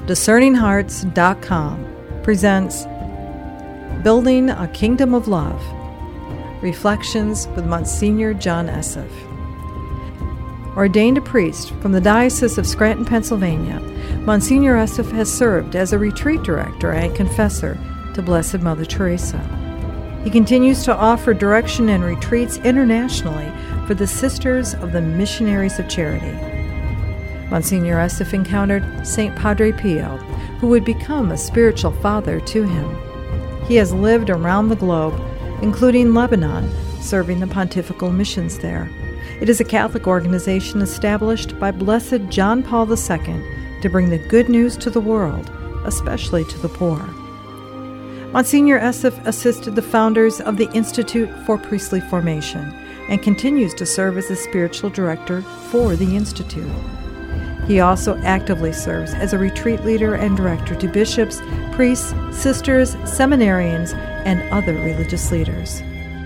DiscerningHearts.com presents Building a Kingdom of Love, Reflections with Monsignor John Esseff. Ordained a priest from the Diocese of Scranton, Pennsylvania, Monsignor Esseff has served as a retreat director and confessor to Blessed Mother Teresa. He continues to offer direction and retreats internationally for the Sisters of the Missionaries of Charity. Monsignor Esseff encountered St. Padre Pio, who would become a spiritual father to him. He has lived around the globe, including Lebanon, serving the pontifical missions there. It is a Catholic organization established by Blessed John Paul II to bring the good news to the world, especially to the poor. Monsignor Esseff assisted the founders of the Institute for Priestly Formation and continues to serve as a spiritual director for the Institute. He also actively serves as a retreat leader and director to bishops, priests, sisters, seminarians, and other religious leaders.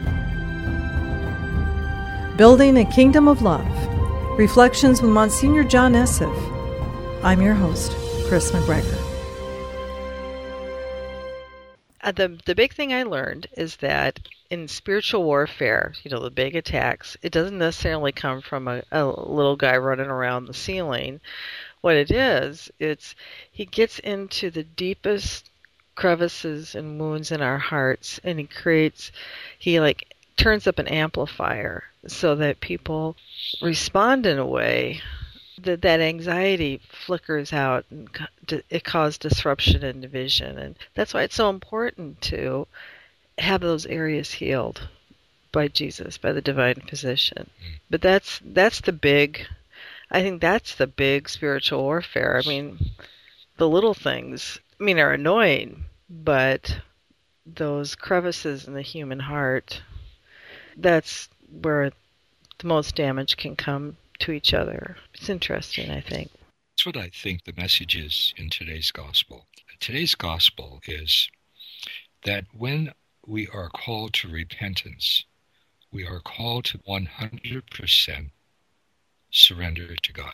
Building a Kingdom of Love, Reflections with Monsignor John Esseff. I'm your host, Chris McGregor. The big thing I learned is that in spiritual warfare, the big attacks, it doesn't necessarily come from a little guy running around the ceiling. What it is, he gets into the deepest crevices and wounds in our hearts, and he turns up an amplifier so that people respond in a way that anxiety flickers out, and it causes disruption and division. And that's why it's so important to have those areas healed by Jesus, by the divine physician. But I think that's the big spiritual warfare. The little things, are annoying, but those crevices in the human heart, that's where the most damage can come to each other. It's interesting, I think. That's what I think the message is in today's gospel. Today's gospel is that when we are called to repentance, we are called to 100% surrender to God.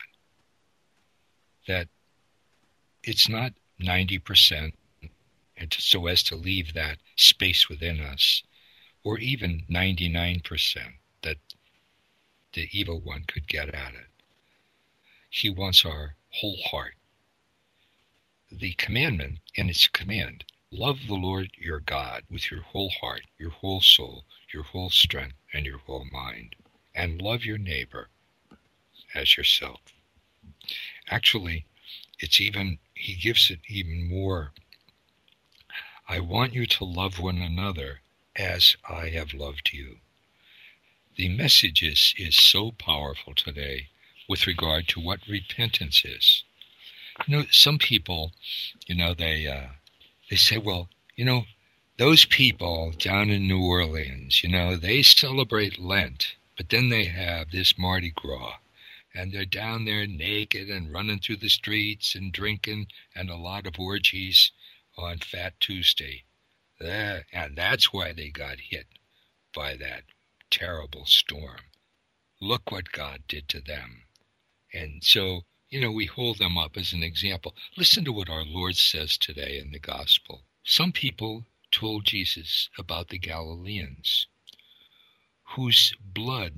That it's not 90% and so as to leave that space within us, or even 99% that the evil one could get at it. He wants our whole heart. The commandment, and its command, love the Lord your God with your whole heart, your whole soul, your whole strength, and your whole mind, and love your neighbor as yourself. Actually, he gives it even more. I want you to love one another as I have loved you. The message is so powerful today with regard to what repentance is. Some people, they say, well, those people down in New Orleans, they celebrate Lent, but then they have this Mardi Gras, and they're down there naked and running through the streets and drinking and a lot of orgies on Fat Tuesday. And that's why they got hit by that terrible storm. Look what God did to them. And so, we hold them up as an example. Listen to what our Lord says today in the gospel. Some people told Jesus about the Galileans, whose blood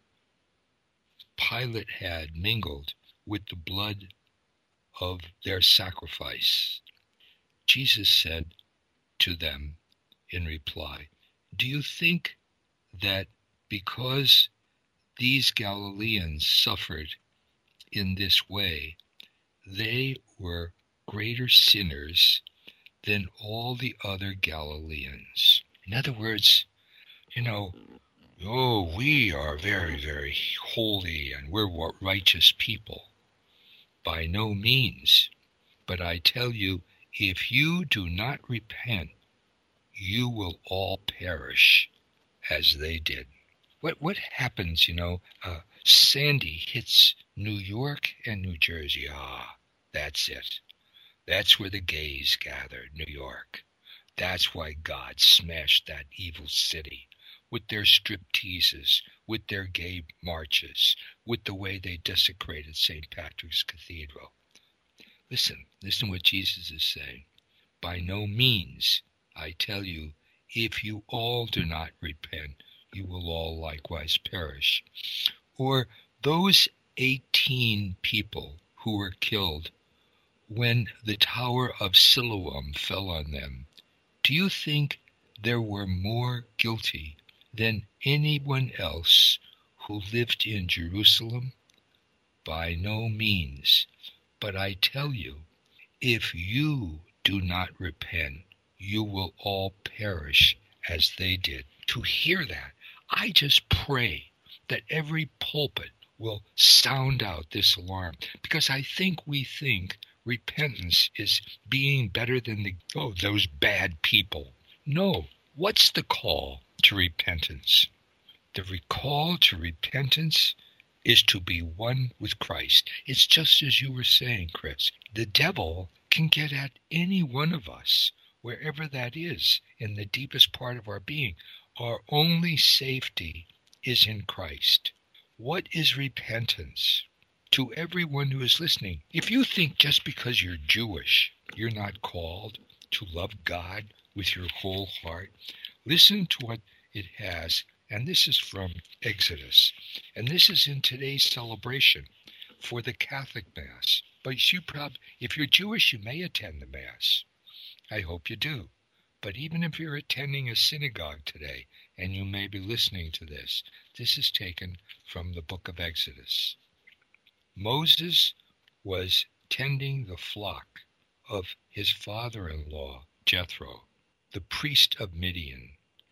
Pilate had mingled with the blood of their sacrifice. Jesus said to them in reply, do you think that because these Galileans suffered in this way, they were greater sinners than all the other Galileans? In other words, we are very, very holy and we're righteous people. By no means. But I tell you, if you do not repent, you will all perish as they did. What happens, Sandy hits New York and New Jersey. That's it. That's where the gays gathered, New York. That's why God smashed that evil city with their stripteases, with their gay marches, with the way they desecrated St. Patrick's Cathedral. Listen what Jesus is saying. By no means, I tell you, if you all do not repent, you will all likewise perish. Or those 18 people who were killed when the Tower of Siloam fell on them, do you think there were more guilty than anyone else who lived in Jerusalem? By no means. But I tell you, if you do not repent, you will all perish as they did. To hear that, I just pray that every pulpit will sound out this alarm, because we think repentance is being better than those bad people. No. What's the call to repentance? The call to repentance is to be one with Christ. It's just as you were saying, Chris. The devil can get at any one of us, wherever that is, in the deepest part of our being. Our only safety is in Christ. What is repentance? To everyone who is listening, if you think just because you're Jewish, you're not called to love God with your whole heart, listen to what it has. And this is from Exodus. And this is in today's celebration for the Catholic Mass. But if you're Jewish, you may attend the Mass. I hope you do. But even if you're attending a synagogue today, and you may be listening to this is taken from the book of Exodus. Moses was tending the flock of his father-in-law, Jethro, the priest of Midian.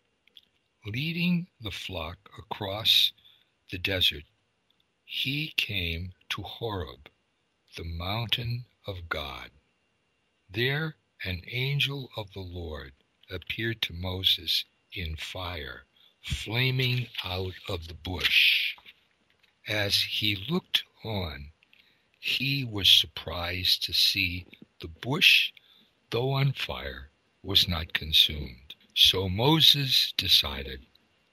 Leading the flock across the desert, he came to Horeb, the mountain of God. There an angel of the Lord appeared to Moses in fire, flaming out of the bush. As he looked on, he was surprised to see the bush, though on fire, was not consumed. So Moses decided,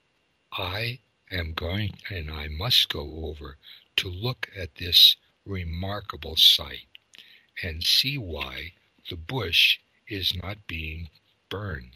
I am going and I must go over to look at this remarkable sight and see why the bush is not being burned.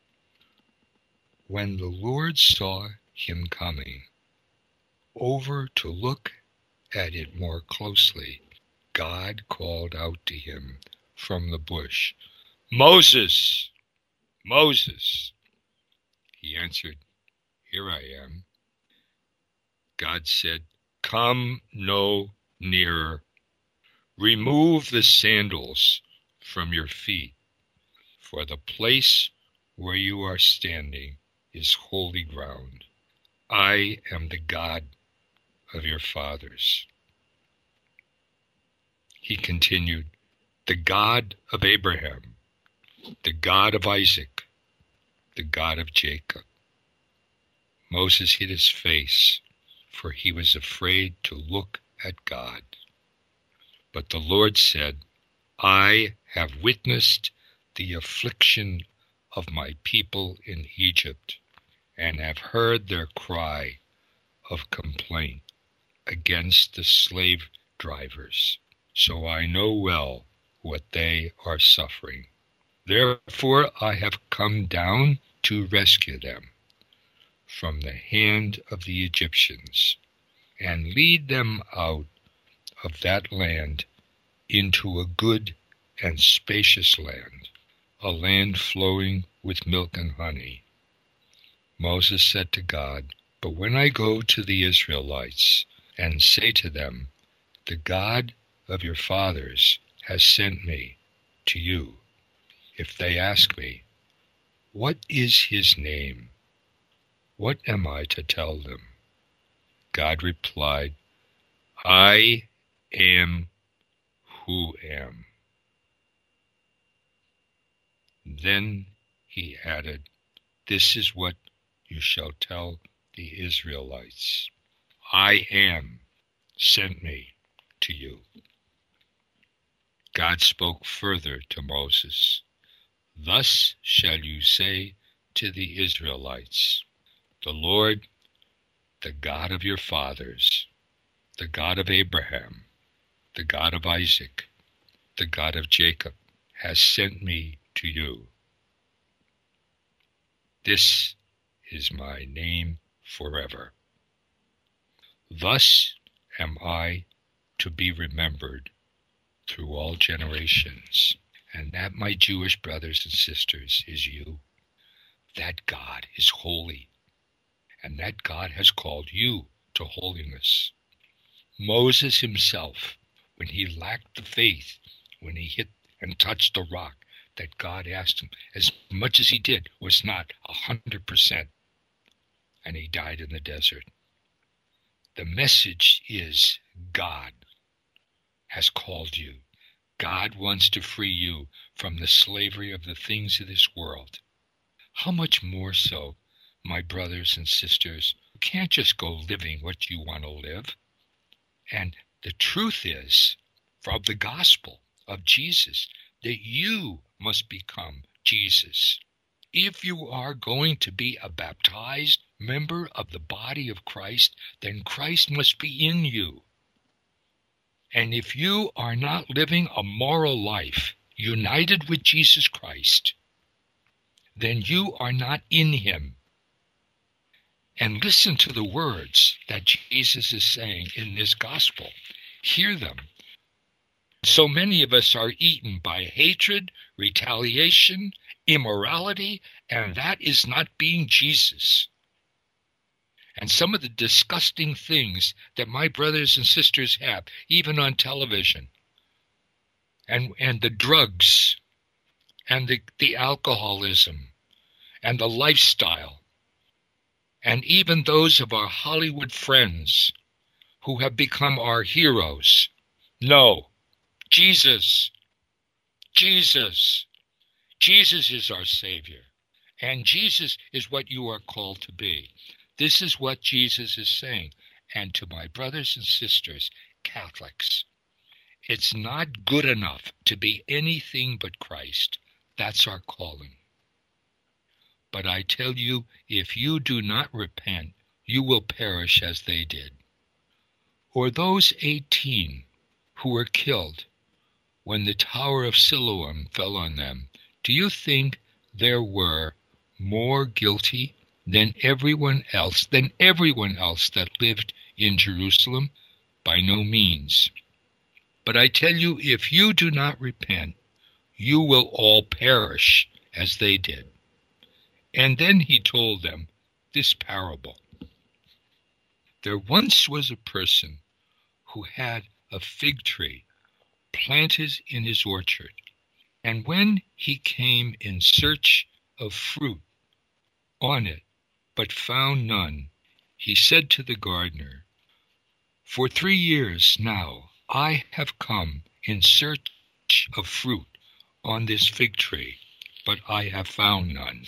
When the Lord saw him coming over to look at it more closely, God called out to him from the bush, Moses! Moses! He answered, Here I am. God said, Come no nearer. Remove the sandals from your feet, for the place where you are standing is holy ground. I am the God of your fathers. He continued, the God of Abraham, the God of Isaac, the God of Jacob. Moses hid his face, for he was afraid to look at God. But the Lord said, I have witnessed the affliction of my people in Egypt, and have heard their cry of complaint against the slave drivers. So I know well what they are suffering. Therefore I have come down to rescue them from the hand of the Egyptians, and lead them out of that land into a good and spacious land, a land flowing with milk and honey. Moses said to God, But when I go to the Israelites and say to them, The God of your fathers has sent me to you, if they ask me, What is his name? What am I to tell them? God replied, I am who am. Then he added, This is what you shall tell the Israelites. I am sent me to you. God spoke further to Moses, Thus shall you say to the Israelites, The Lord, the God of your fathers, the God of Abraham, the God of Isaac, the God of Jacob, has sent me to you. This is my name forever. Thus am I to be remembered through all generations. And that, my Jewish brothers and sisters, is you. That God is holy. And that God has called you to holiness. Moses himself, when he lacked the faith, when he hit and touched the rock that God asked him, as much as he did, was not 100%. And he died in the desert. The message is God has called you. God wants to free you from the slavery of the things of this world. How much more so, my brothers and sisters, you can't just go living what you want to live. And the truth is, from the gospel of Jesus, that you must become Jesus. If you are going to be a baptized member of the body of Christ, then Christ must be in you. And if you are not living a moral life united with Jesus Christ, then you are not in him. And listen to the words that Jesus is saying in this gospel. Hear them. So many of us are eaten by hatred, retaliation, immorality, and that is not being Jesus. And some of the disgusting things that my brothers and sisters have, even on television, and the drugs, and the alcoholism, and the lifestyle, and even those of our Hollywood friends who have become our heroes. No, Jesus. Jesus. Jesus is our Savior. And Jesus is what you are called to be. This is what Jesus is saying. And to my brothers and sisters, Catholics, it's not good enough to be anything but Christ. That's our calling. But I tell you, if you do not repent, you will perish as they did. Or those 18 who were killed when the Tower of Siloam fell on them, do you think there were more guilty than everyone else that lived in Jerusalem? By no means. But I tell you, if you do not repent, you will all perish as they did. And then he told them this parable. There once was a person who had a fig tree planted in his orchard, and when he came in search of fruit on it, but found none, he said to the gardener, "For 3 years now I have come in search of fruit on this fig tree, but I have found none.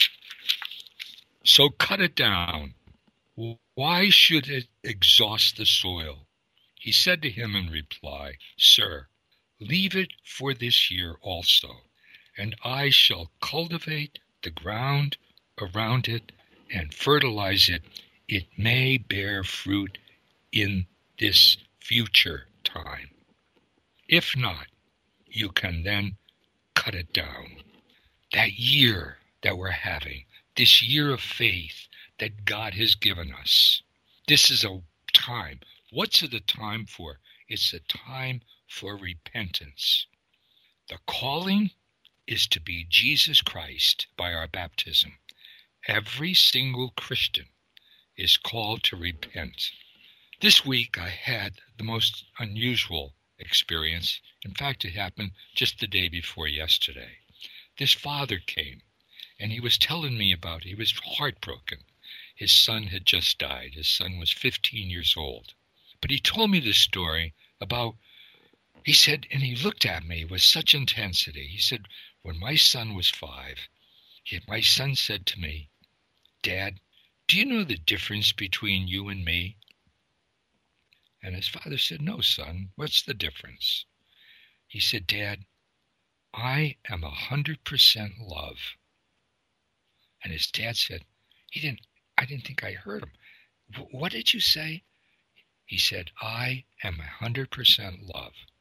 So cut it down. Why should it exhaust the soil?" He said to him in reply, "Sir, leave it for this year also, and I shall cultivate the ground around it and fertilize it. It may bear fruit in this future time. If not, you can then cut it down." That year that we're having, this year of faith that God has given us, this is a time. What's it a time for? It's a time for repentance. The calling is to be Jesus Christ by our baptism. Every single Christian is called to repent. This week I had the most unusual experience. In fact, it happened just the day before yesterday. This father came, and he was telling me about, he was heartbroken. His son had just died. His son was 15 years old. But he told me this story about, he said, and he looked at me with such intensity. He said, when my son was 5, my son said to me, "Dad, do you know the difference between you and me?" And his father said, "No, son, what's the difference?" He said, "Dad, I am 100% love." And his dad said, I didn't think I heard him. "What did you say?" He said, "I am 100% love."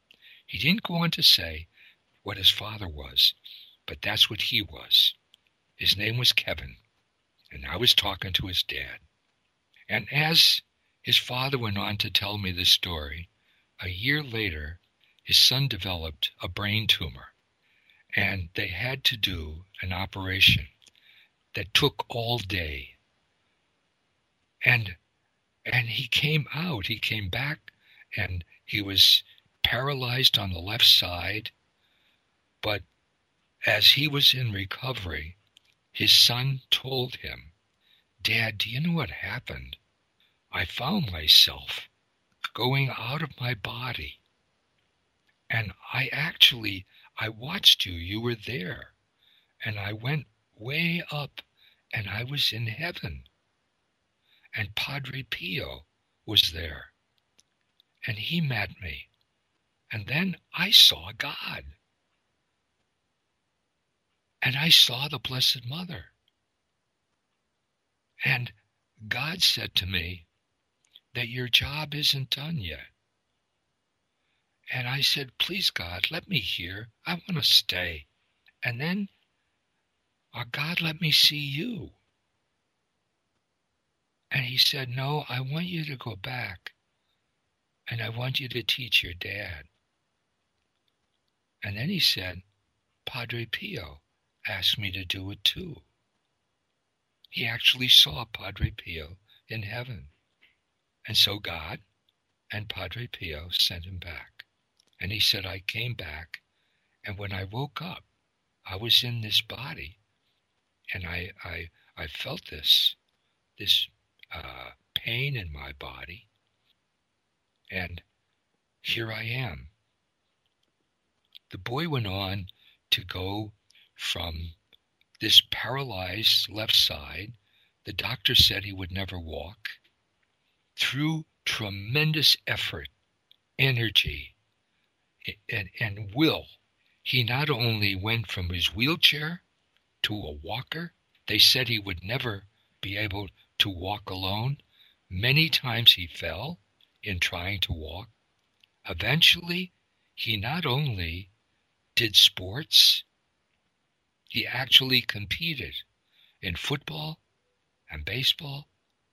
He didn't go on to say what his father was, but that's what he was. His name was Kevin, and I was talking to his dad. And as his father went on to tell me this story, a year later, his son developed a brain tumor, and they had to do an operation that took all day. And he came back, and he was paralyzed on the left side. But as he was in recovery, his son told him, "Dad, do you know what happened? I found myself going out of my body. And I watched you. You were there. And I went way up, and I was in heaven. And Padre Pio was there. And he met me. And then I saw God. And I saw the Blessed Mother. And God said to me that your job isn't done yet." And I said, "Please, God, let me hear. I want to stay." And then, God, let me see you. And he said, "No, I want you to go back, and I want you to teach your dad." And then he said, "Padre Pio asked me to do it too." He actually saw Padre Pio in heaven. And so God and Padre Pio sent him back. And he said, "I came back, and when I woke up, I was in this body, and I felt this pain in my body, and here I am." The boy went on to go from this paralyzed left side. The doctor said he would never walk. Through tremendous effort, energy, and will, he not only went from his wheelchair to a walker. They said he would never be able to walk alone. Many times he fell in trying to walk. Eventually, he not only did sports, he actually competed in football and baseball.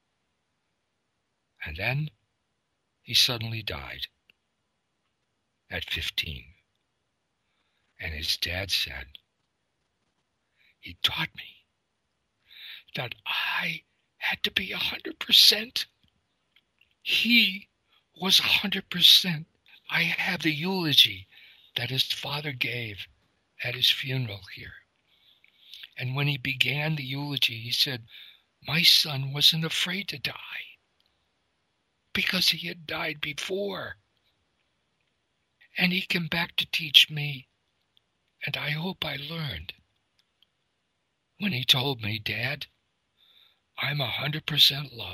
And then he suddenly died at 15. And his dad said, he taught me that I had to be 100%. He was 100%. I have the eulogy that his father gave at his funeral here. And when he began the eulogy, he said, my son wasn't afraid to die because he had died before. And he came back to teach me, and I hope I learned. When he told me, Dad, I'm 100% love.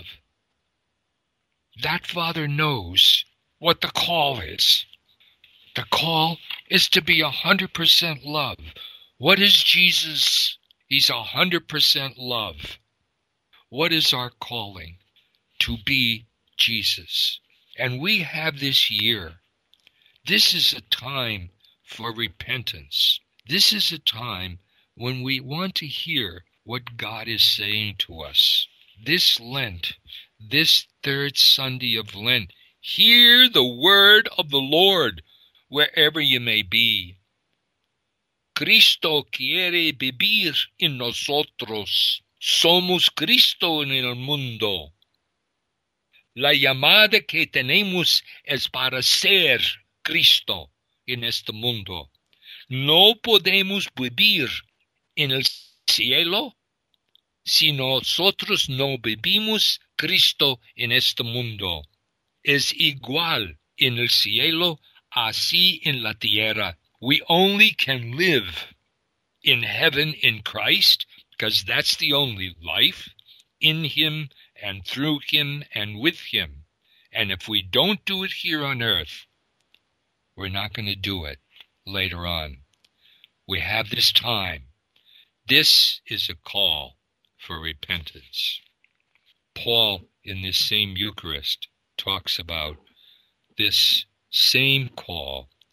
That father knows what the call is. The call is to be 100% love. What is Jesus? He's 100% love. What is our calling? To be Jesus. And we have this year. This is a time for repentance. This is a time when we want to hear what God is saying to us. This Lent, this third Sunday of Lent, hear the word of the Lord wherever you may be. Cristo quiere vivir en nosotros. Somos Cristo en el mundo. La llamada que tenemos es para ser Cristo en este mundo. No podemos vivir en el cielo si nosotros no vivimos Cristo en este mundo. Es igual en el cielo, así en la tierra. We only can live in heaven in Christ, because that's the only life, in Him and through Him and with Him. And if we don't do it here on earth, we're not going to do it later on. We have this time. This is a call for repentance. Paul, in this same Eucharist, talks about this same call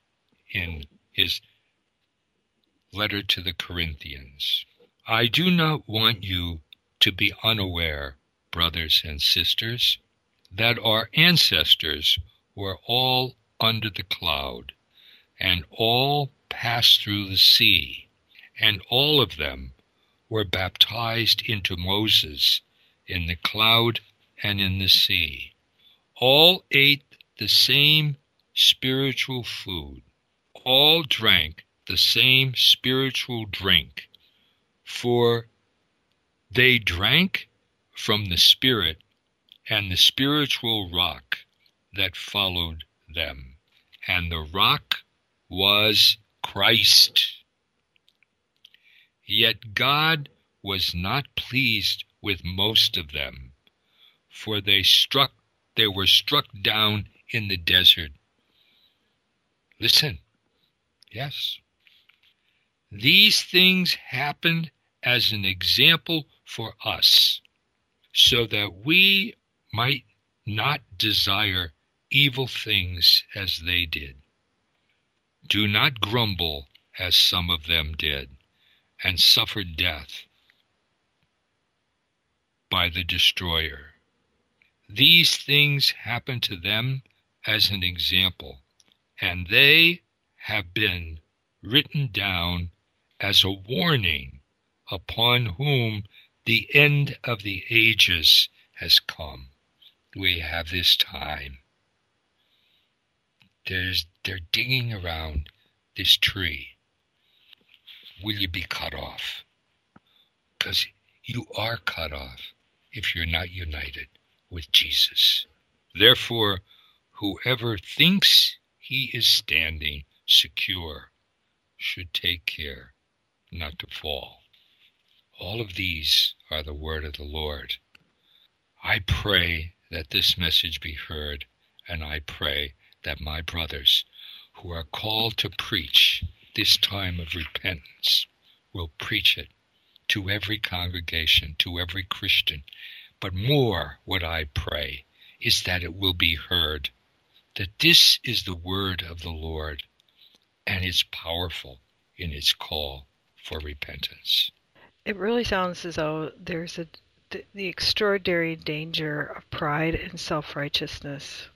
in his letter to the Corinthians. I do not want you to be unaware, brothers and sisters, that our ancestors were all under the cloud, and all passed through the sea, and all of them were baptized into Moses in the cloud and in the sea. All ate the same spiritual food. All drank the same spiritual drink, for they drank from the Spirit and the spiritual rock that followed them, and the rock was Christ. Yet God was not pleased with most of them, for they were struck down in the desert. Listen, yes. These things happened as an example for us, so that we might not desire evil things as they did. Do not grumble as some of them did, and suffered death by the destroyer. These things happened to them as an example, and they have been written down as a warning upon whom the end of the ages has come. We have this time. They're digging around this tree. Will you be cut off? Because you are cut off if you're not united with Jesus. Therefore, whoever thinks he is standing secure should take care not to fall. All of these are the word of the Lord. I pray that this message be heard, and I pray that my brothers who are called to preach this time of repentance will preach it to every congregation, to every Christian. But more, what I pray is that it will be heard, that this is the word of the Lord, and it's powerful in its call for repentance. It really sounds as though there's the extraordinary danger of pride and self-righteousness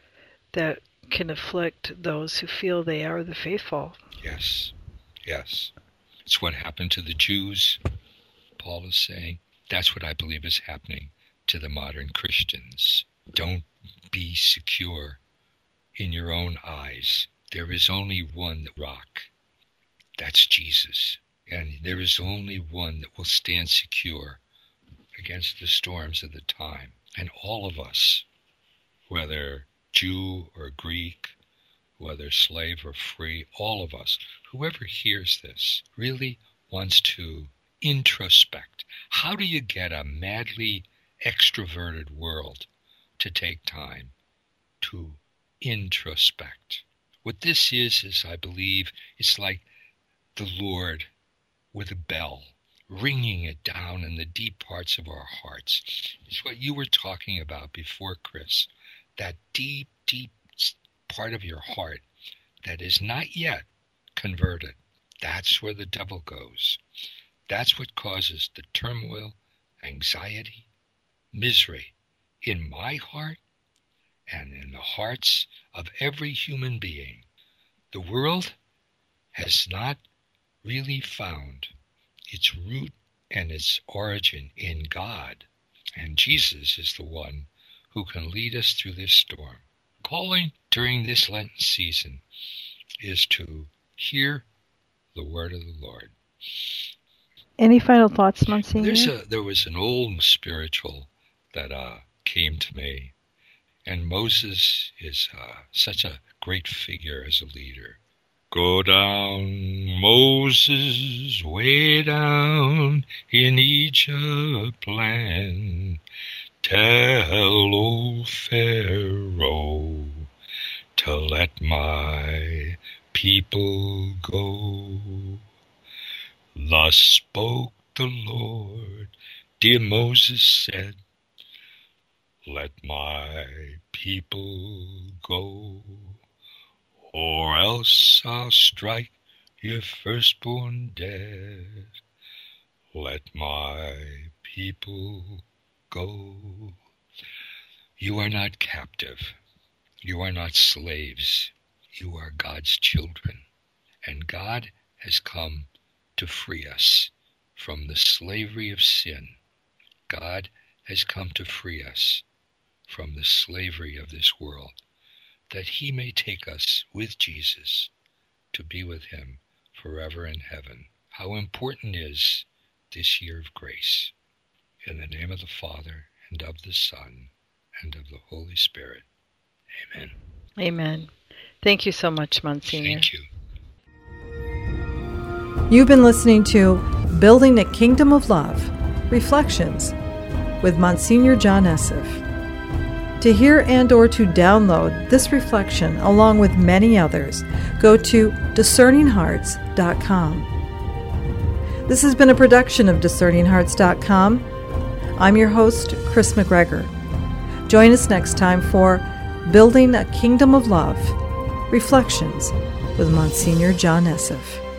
that can afflict those who feel they are the faithful. Yes, yes. It's what happened to the Jews, Paul is saying. That's what I believe is happening to the modern Christians. Don't be secure in your own eyes. There is only one rock. That's Jesus. And there is only one that will stand secure against the storms of the time. And all of us, whether Jew or Greek, whether slave or free, all of us, whoever hears this, really wants to introspect. How do you get a madly extroverted world to take time to introspect? What this is I believe, it's like the Lord with a bell, ringing it down in the deep parts of our hearts. It's what you were talking about before, Chris. That deep, deep part of your heart that is not yet converted. That's where the devil goes. That's what causes the turmoil, anxiety, misery in my heart and in the hearts of every human being. The world has not really found its root and its origin in God. And Jesus is the one who can lead us through this storm. Calling during this Lenten season is to hear the word of the Lord. Any final thoughts, Monsignor? There was an old spiritual that came to me, and Moses is such a great figure as a leader. Go down, Moses, way down in Egypt land. Tell old Pharaoh to let my people go. Thus spoke the Lord, dear Moses said, let my people go. or else I'll strike your firstborn dead. Let my people go. You are not captive. You are not slaves. You are God's children. And God has come to free us from the slavery of sin. God has come to free us from the slavery of this world, that he may take us with Jesus to be with him forever in heaven. How important is this year of grace. In the name of the Father, and of the Son, and of the Holy Spirit. Amen. Amen. Thank you so much, Monsignor. Thank you. You've been listening to Building a Kingdom of Love, Reflections with Monsignor John Esseff. To hear and or to download this reflection along with many others, go to discerninghearts.com. This has been a production of discerninghearts.com. I'm your host, Chris McGregor. Join us next time for Building a Kingdom of Love, Reflections with Monsignor John Esseff.